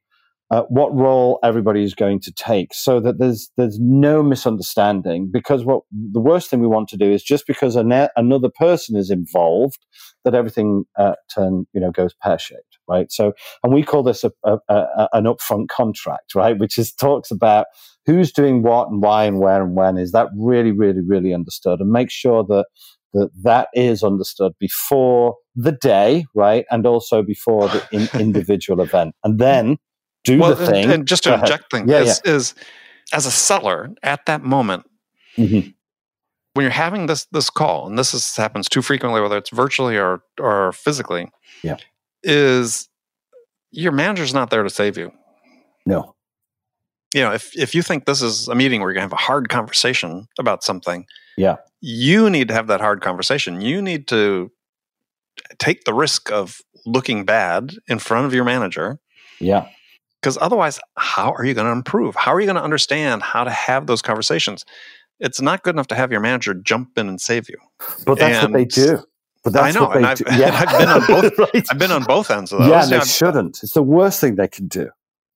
what role everybody is going to take, so that there's no misunderstanding. Because the worst thing we want to do is, just because another person is involved, that everything goes pear-shaped, right? So, and we call this an upfront contract, right? Which talks about who's doing what and why and where and when. Is that really, really, really understood? And make sure that is understood before the day, right? And also before the individual event, and then the thing. And just to inject things, is as a seller at that moment, when you're having this call, and happens too frequently, whether it's virtually or physically, is your manager's not there to save you. No. If you think this is a meeting where you're going to have a hard conversation about something, you need to have that hard conversation. You need to take the risk of looking bad in front of your manager. Yeah. Because otherwise, how are you going to improve? How are you going to understand how to have those conversations? It's not good enough to have your manager jump in and save you. But that's what they do. But that's I know, what they do. Yeah. I've been on both. Right. I've been on both ends of those. Yeah, they shouldn't. It's the worst thing they can do.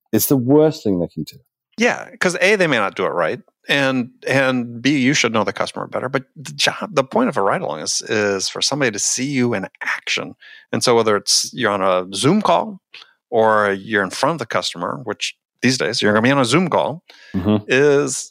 Yeah, because A, they may not do it right, and B, you should know the customer better. But the point of a ride-along is for somebody to see you in action. And so whether it's you're on a Zoom call or you're in front of the customer, which these days you're going to be on a Zoom call, it's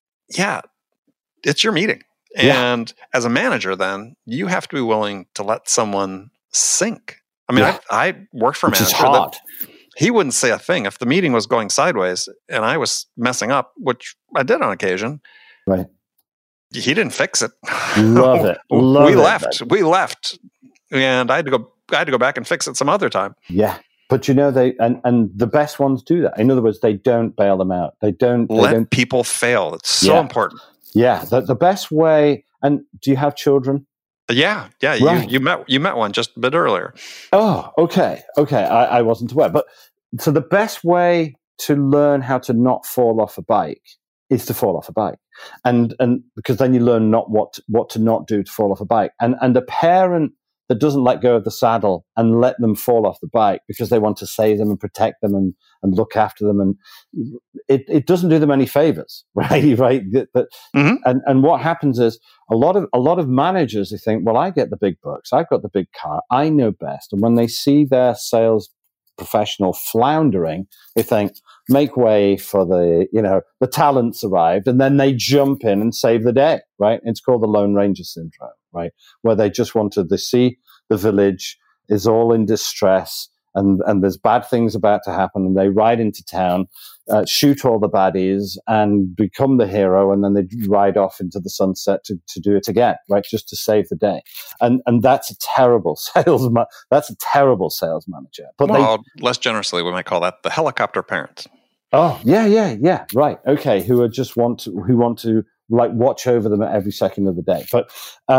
your meeting. And as a manager, then you have to be willing to let someone sink. I mean, I worked for a manager that he wouldn't say a thing if the meeting was going sideways and I was messing up, which I did on occasion. Right. He didn't fix it. Love it. We left, and I had to go back and fix it some other time. Yeah. But they and the best ones do that. In other words, they don't bail them out. They don't let people fail. It's so important. Yeah, the best way. And do you have children? Yeah. Right. You met one just a bit earlier. Oh, okay. I wasn't aware. But so the best way to learn how to not fall off a bike is to fall off a bike, and because then you learn what to not do to fall off a bike. And a parent that doesn't let go of the saddle and let them fall off the bike because they want to save them and protect them and look after them, and it doesn't do them any favors, right? And what happens is a lot of managers, they think, well, I get the big bucks, I've got the big car, I know best, and when they see their sales professional floundering, they think, make way for the talent's arrived, and then they jump in and save the day, right? It's called the Lone Ranger syndrome, right? Where they just wanted to see the village is all in distress and there's bad things about to happen, and they ride into town, shoot all the baddies and become the hero, and then they ride off into the sunset to do it again, right? Just to save the day. And that's a terrible sales manager. But less generously, we might call that the helicopter parent. Oh, yeah. Right. Okay. Who want to like watch over them at every second of the day. But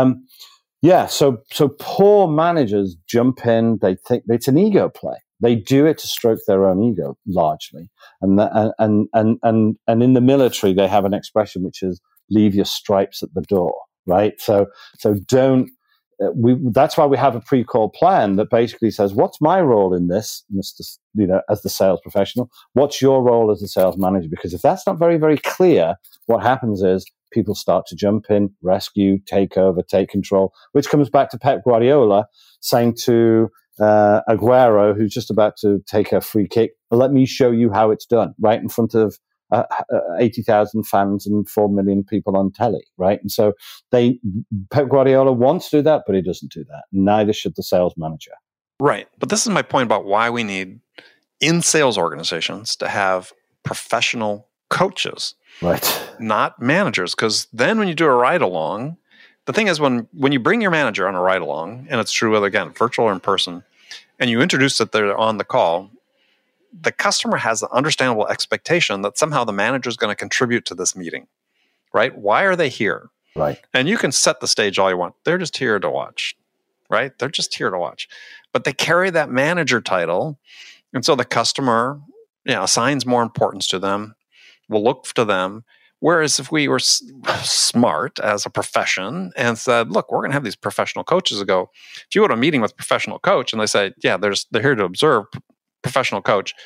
so poor managers jump in. They think it's an ego play. They do it to stroke their own ego largely. And in the military, they have an expression which is "leave your stripes at the door." Right. So don't. That's why we have a pre-call plan that basically says, what's my role in this, Mr. As the sales professional? What's your role as a sales manager? Because if that's not very, very clear, what happens is people start to jump in, rescue, take over, take control, which comes back to Pep Guardiola saying to Aguero, who's just about to take a free kick, let me show you how it's done, right in front of 80,000 fans and 4 million people on telly, right? And so Pep Guardiola wants to do that, but he doesn't do that. Neither should the sales manager. Right. But this is my point about why we need, in sales organizations, to have professional coaches, right? Not managers. Because then when you do a ride-along, the thing is when you bring your manager on a ride-along, and it's true whether, again, virtual or in person, and you introduce that they're on the call, the customer has the understandable expectation that somehow the manager is going to contribute to this meeting, right? Why are they here? Right. And you can set the stage all you want. They're just here to watch, right? They're just here to watch. But they carry that manager title. And so the customer, assigns more importance to them, will look to them. Whereas if we were smart as a profession and said, look, we're going to have these professional coaches go, if you go to a meeting with a professional coach and they say, yeah, they're here to observe, professional coach,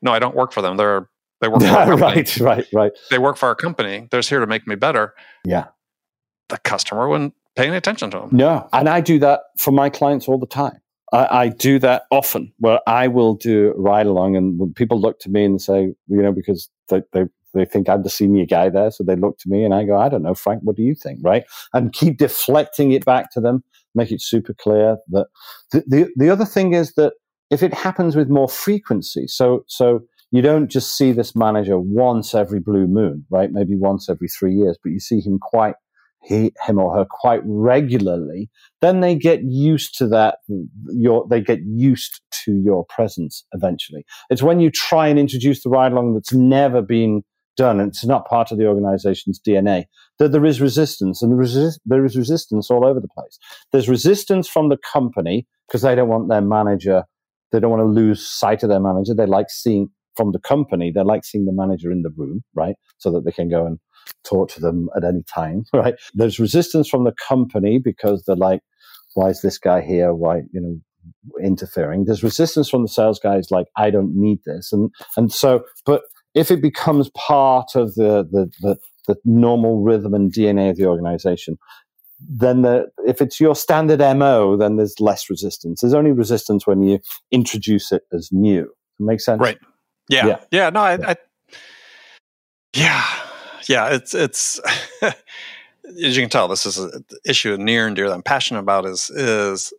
no, I don't work for them. They work for our company. Right. They work for our company. They're here to make me better. Yeah. The customer wouldn't pay any attention to them. No. And I do that for my clients all the time. I do that often, where I will do a ride along, and when people look to me and say, because they think I'm the senior guy there, so they look to me and I go, I don't know, Frank, what do you think, right? And keep deflecting it back to them, make it super clear that the other thing is that if it happens with more frequency, so you don't just see this manager once every blue moon, right? Maybe once every 3 years, but you see him or her quite regularly, then they get used to that. They get used to your presence eventually. It's when you try and introduce the ride along that's never been done, and it's not part of the organization's DNA, that there is resistance, and there is resistance all over the place. There's resistance from the company because they don't want their manager, they don't want to lose sight of their manager. They like seeing from the company, they like seeing the manager in the room, right? So that they can go and talk to them at any time, right? There's resistance from the company because they're like, why is this guy here? Why, interfering? There's resistance from the sales guys like, I don't need this. And so, but if it becomes part of the normal rhythm and DNA of the organization, then if it's your standard MO, then there's less resistance. There's only resistance when you introduce it as new. Makes sense? Right. Yeah. No, it's as you can tell, this is an issue near and dear that I'm passionate about is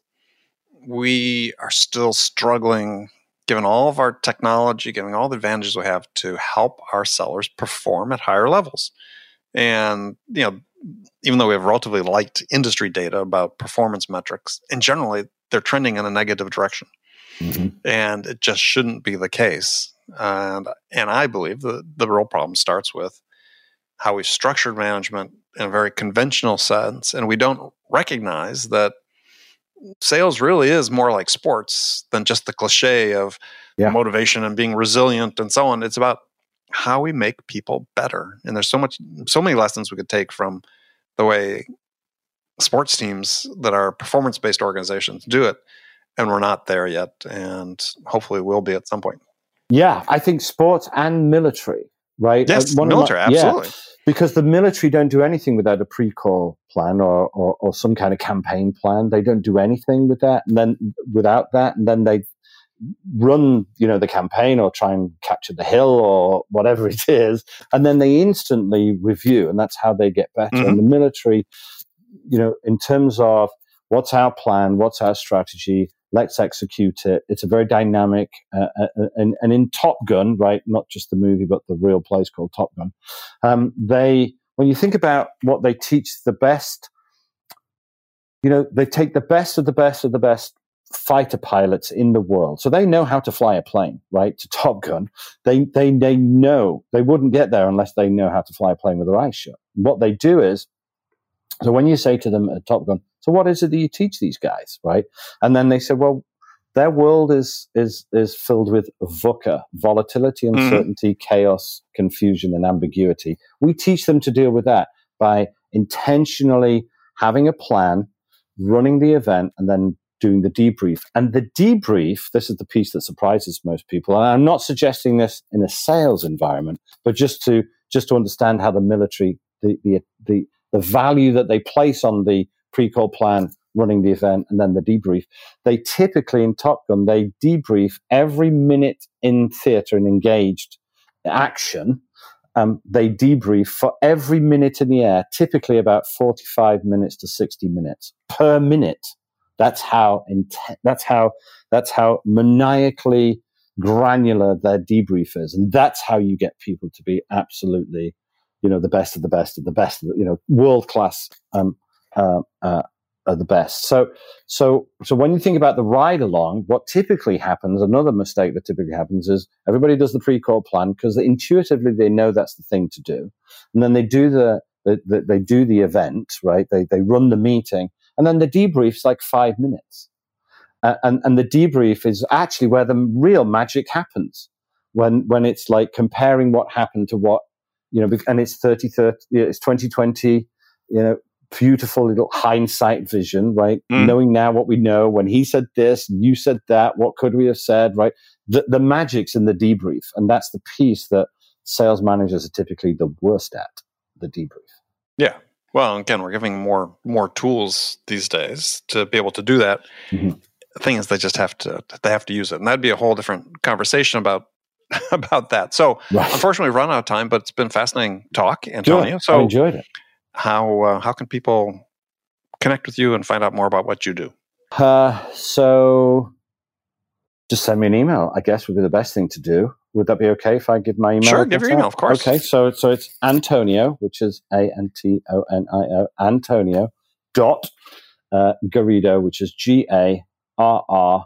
we are still struggling, given all of our technology, given all the advantages we have, to help our sellers perform at higher levels. And, even though we have relatively light industry data about performance metrics, and generally they're trending in a negative direction. Mm-hmm. And it just shouldn't be the case. And I believe the real problem starts with how we've structured management in a very conventional sense, and we don't recognize that sales really is more like sports than just the cliche of motivation and being resilient and so on. It's about how we make people better. And there's so many lessons we could take from the way sports teams that are performance-based organizations do it, and we're not there yet, and hopefully we'll be at some point. Yeah, I think sports and military, right? Yes, military, absolutely. Yeah, because the military don't do anything without a pre-call plan or some kind of campaign plan. They don't do anything with that, and then without that, and then they run, the campaign or try and capture the hill or whatever it is, and then they instantly review, and that's how they get better. Mm-hmm. And the military, in terms of what's our plan, what's our strategy, let's execute it. It's a very dynamic, and in Top Gun, right? Not just the movie, but the real place called Top Gun. When you think about what they teach the best, they take the best of the best of the best fighter pilots in the world. So they know how to fly a plane, right? To Top Gun. They know they wouldn't get there unless they know how to fly a plane with their eyes shut. What they do is, so when you say to them at Top Gun, so what is it that you teach these guys, right? And then they say, well, their world is filled with VUCA, volatility, uncertainty, chaos, confusion, and ambiguity. We teach them to deal with that by intentionally having a plan, running the event, and then doing the debrief. And the debrief, this is the piece that surprises most people. And I'm not suggesting this in a sales environment, but just to understand how the military, the value that they place on the pre-call plan, running the event, and then the debrief. They typically, in Top Gun, they debrief every minute in theater and engaged action. They debrief for every minute in the air, typically about 45 minutes to 60 minutes per minute. That's how maniacally granular their debrief is, and that's how you get people to be absolutely, the best of the best of the best, world class. Are the best. So when you think about the ride along, what typically happens, another mistake that typically happens is everybody does the pre-call plan because intuitively they know that's the thing to do, and then they do they do the event, right? They run the meeting, and then the debrief's like 5 minutes, and the debrief is actually where the real magic happens when it's like comparing what happened to what and it's 2020, beautiful little hindsight vision, right? Knowing now what we know, when he said this, you said that, what could we have said, right? The magic's in the debrief. And that's the piece that sales managers are typically the worst at, the debrief. Yeah. Well, again, we're giving more tools these days to be able to do that. The thing is, they just have to use it. And that'd be a whole different conversation about that. So unfortunately, we've run out of time, but it's been fascinating talk, Antonio. Sure. So I enjoyed it. How can people connect with you and find out more about what you do? So just send me an email, I guess, would be the best thing to do. Would that be okay if I give my email? Sure, give your email, of course. Okay, so it's Antonio, which is Antonio, Antonio dot Garrido, which is Garrido,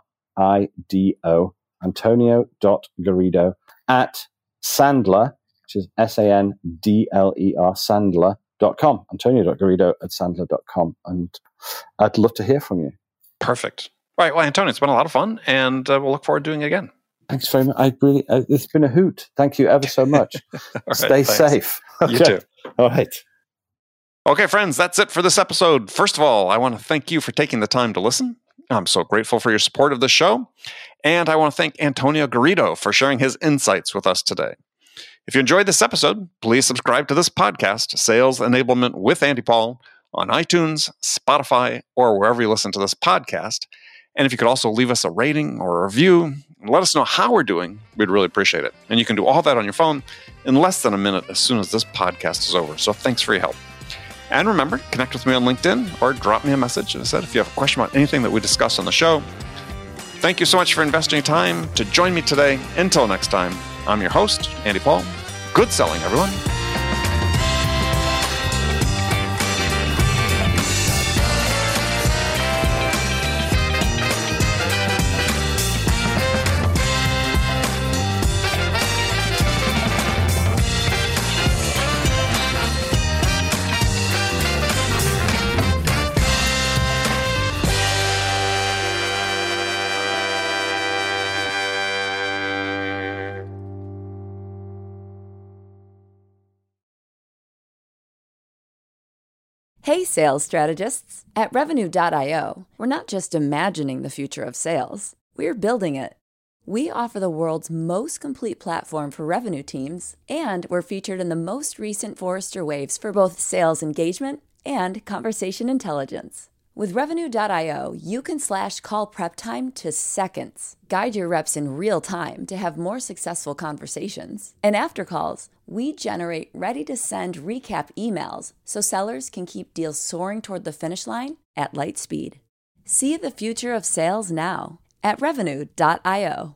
Antonio.Garrido at Sandler, which is Sandler, Sandler.com, Antonio.Garrido at Sandler.com. And I'd love to hear from you. Perfect. All right. Well, Antonio, it's been a lot of fun, and we'll look forward to doing it again. Thanks very much. It's been a hoot. Thank you ever so much. Stay safe. Okay. You too. All right. Okay, friends, that's it for this episode. First of all, I want to thank you for taking the time to listen. I'm so grateful for your support of the show. And I want to thank Antonio Garrido for sharing his insights with us today. If you enjoyed this episode, please subscribe to this podcast, Sales Enablement with Andy Paul, on iTunes, Spotify, or wherever you listen to this podcast. And if you could also leave us a rating or a review and let us know how we're doing, we'd really appreciate it. And you can do all that on your phone in less than a minute as soon as this podcast is over. So thanks for your help. And remember, connect with me on LinkedIn or drop me a message. As I said, if you have a question about anything that we discussed on the show. Thank you so much for investing time to join me today. Until next time, I'm your host, Andy Paul. Good selling, everyone. Hey, sales strategists. At Revenue.io, we're not just imagining the future of sales, we're building it. We offer the world's most complete platform for revenue teams, and we're featured in the most recent Forrester Waves for both sales engagement and conversation intelligence. With Revenue.io, you can slash call prep time to seconds, guide your reps in real time to have more successful conversations. And after calls, we generate ready-to-send recap emails so sellers can keep deals soaring toward the finish line at light speed. See the future of sales now at Revenue.io.